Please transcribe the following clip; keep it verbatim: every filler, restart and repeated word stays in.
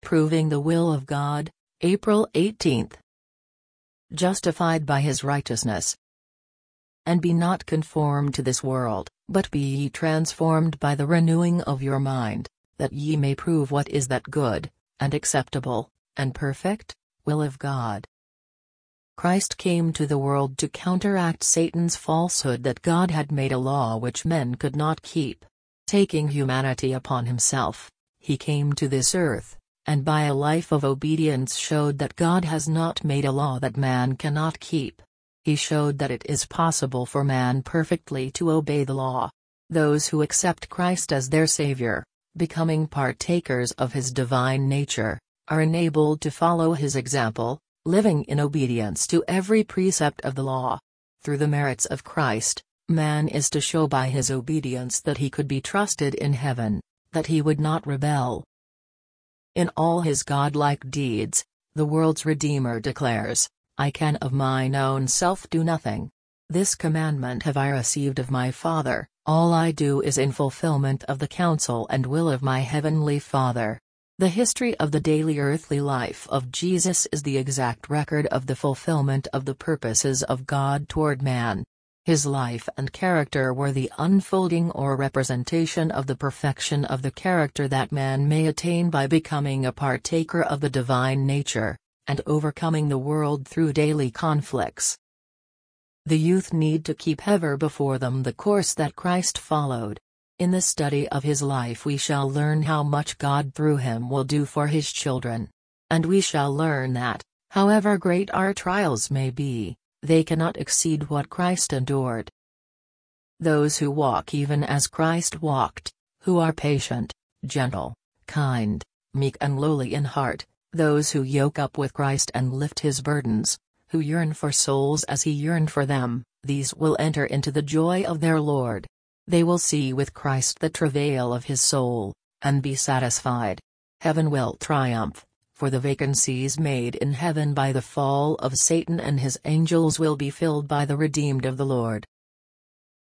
Proving the Will of God, April eighteenth. Justified by his righteousness. And be not conformed to this world, but be ye transformed by the renewing of your mind, that ye may prove what is that good, and acceptable, and perfect will of God. Christ came to the world to counteract Satan's falsehood that God had made a law which men could not keep. Taking humanity upon himself, he came to this earth, and by a life of obedience showed that God has not made a law that man cannot keep. He showed that it is possible for man perfectly to obey the law. Those who accept Christ as their Savior, becoming partakers of his divine nature, are enabled to follow his example, living in obedience to every precept of the law. Through the merits of Christ, man is to show by his obedience that he could be trusted in heaven, that he would not rebel. In all his godlike deeds, the world's Redeemer declares, I can of mine own self do nothing. This commandment have I received of my Father, all I do is in fulfillment of the counsel and will of my heavenly Father. The history of the daily earthly life of Jesus is the exact record of the fulfillment of the purposes of God toward man. His life and character were the unfolding or representation of the perfection of the character that man may attain by becoming a partaker of the divine nature, and overcoming the world through daily conflicts. The youth need to keep ever before them the course that Christ followed. In the study of his life we shall learn how much God through him will do for his children. And we shall learn that, however great our trials may be, they cannot exceed what Christ endured. Those who walk even as Christ walked, who are patient, gentle, kind, meek and lowly in heart, those who yoke up with Christ and lift his burdens, who yearn for souls as he yearned for them, these will enter into the joy of their Lord. They will see with Christ the travail of his soul, and be satisfied. Heaven will triumph, for the vacancies made in heaven by the fall of Satan and his angels will be filled by the redeemed of the Lord.